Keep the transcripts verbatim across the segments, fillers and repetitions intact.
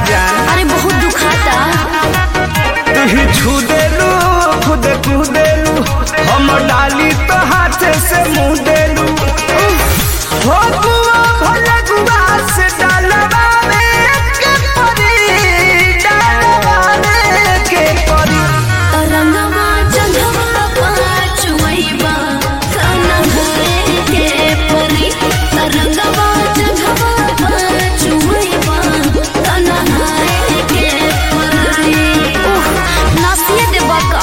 जान। अरे बहुत दुखाता। तू ही छू देलू खुद कूदेलू हम डाली तो हाथ से मुँह देलू हो गुआ भले गुआ से डालवा के परी डालवा के परी तरंगवा जंगवा पाचुइबा खाना है के परी तरंगवा जंगवा पाचुइबा खाना है के परी ओह नासिए देबा का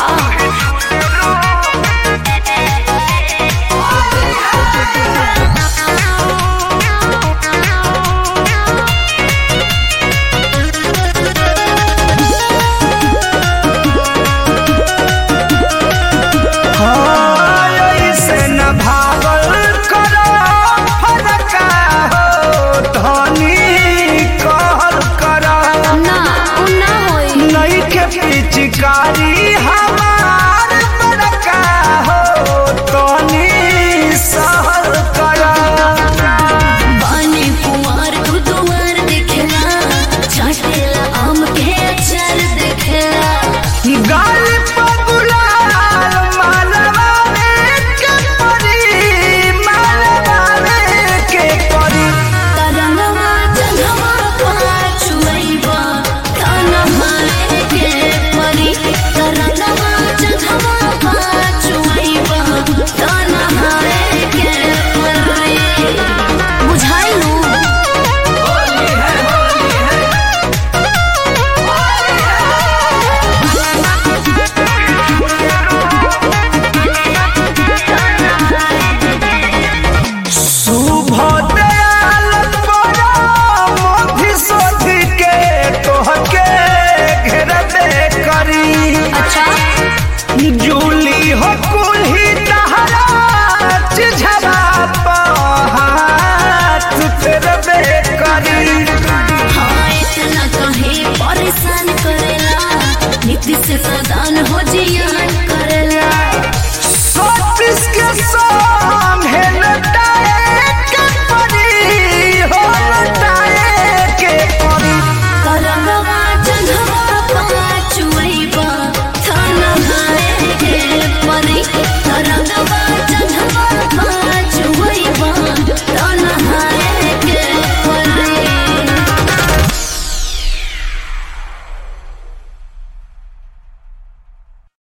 पिचकारी हम